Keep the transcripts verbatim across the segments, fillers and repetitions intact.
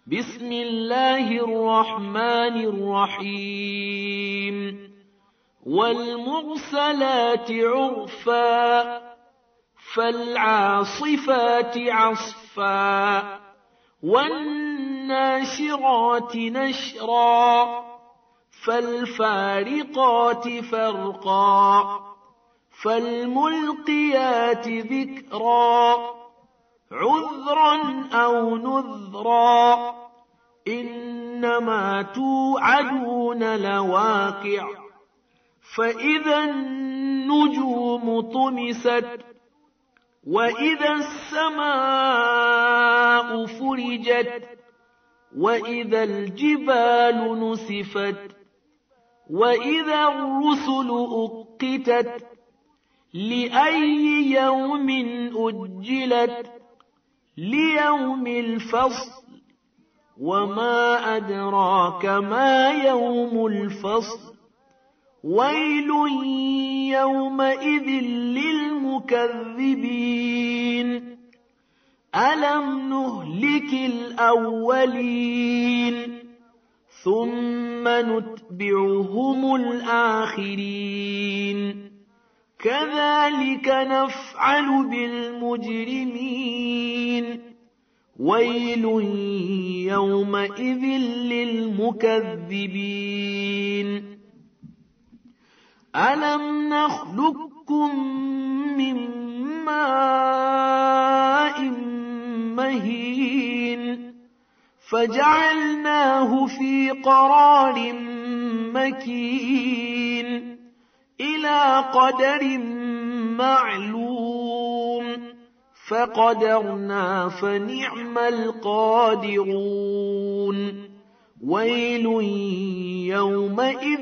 بسم الله الرحمن الرحيم والمرسلات عرفا فالعاصفات عصفا والناشرات نشرا فالفارقات فرقا فالملقيات ذكرا عذرا أو نذرا إنما توعدون لواقع فإذا النجوم طمست وإذا السماء فرجت وإذا الجبال نسفت وإذا الرسل أقتت لأي يوم أجلت ليوم الفصل وما أدراك ما يوم الفصل ويل يومئذ للمكذبين ألم نهلك الأولين ثم نتبعهم الآخرين كذلك نفعل بالمجرمين ويل يومئذ للمكذبين ألم نخلقكم من ماء مهين فجعلناه في قرار مكين إلى قدر معلوم فقدرنا فنعم القادرون ويل يومئذ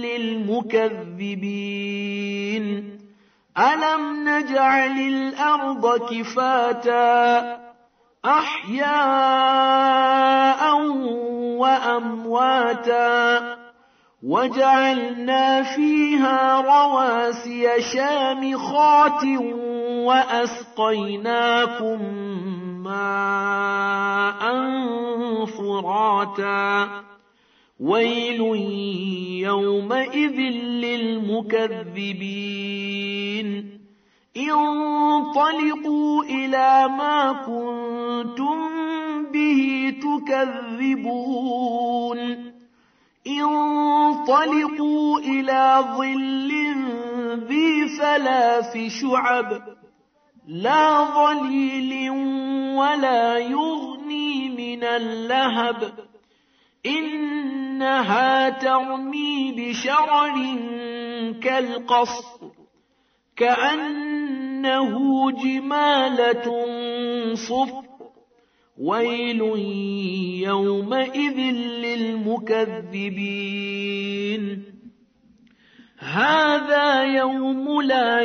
للمكذبين ألم نجعل الأرض كفاتا أحياء وأمواتا وجعلنا فيها رواسي شامخات وأسقيناكم ماء فراتا ويل يومئذ للمكذبين انطلقوا إلى ما كنتم به تكذبون انطلقوا إلى ظل ذي ثلاث شعب لا ظليل ولا يغني من اللهب إنها ترمي بشرر كالقصر كأنه جمالة صفر ويل يومئذ للمكذبين هذا يوم لا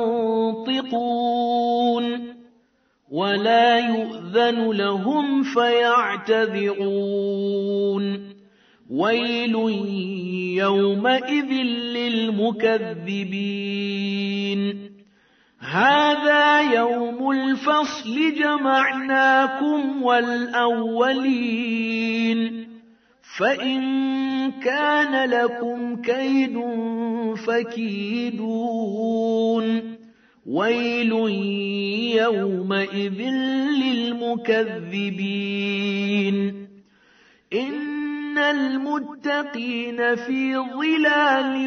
ينطقون ولا يؤذن لهم فيعتذرون ويل يومئذ للمكذبين هذا يوم الفصل جمعناكم والأولين فإن كان لكم كيد فكيدون ويل يومئذ للمكذبين إن المتقين في ظلال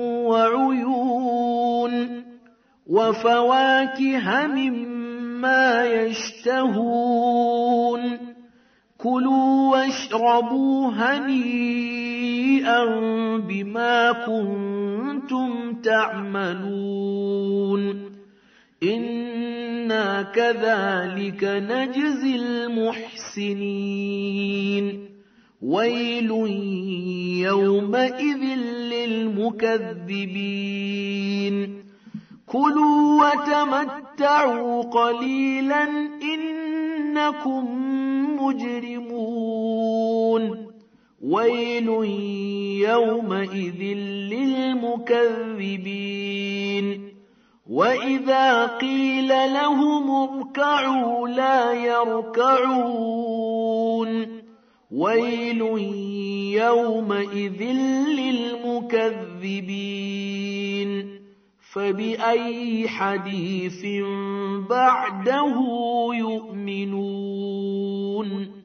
وعيون وفواكه مما يشتهون كلوا واشربوا هنيئا بما كنتم تعملون إنا كذلك نجزي المحسنين ويل يومئذ للمكذبين كلوا وتمتعوا قليلا إنكم مجرمون ويل يومئذ للمكذبين وإذا قيل لهم اركعوا لا يركعون ويل يومئذ للمكذبين فبأي حديث بعده يؤمنون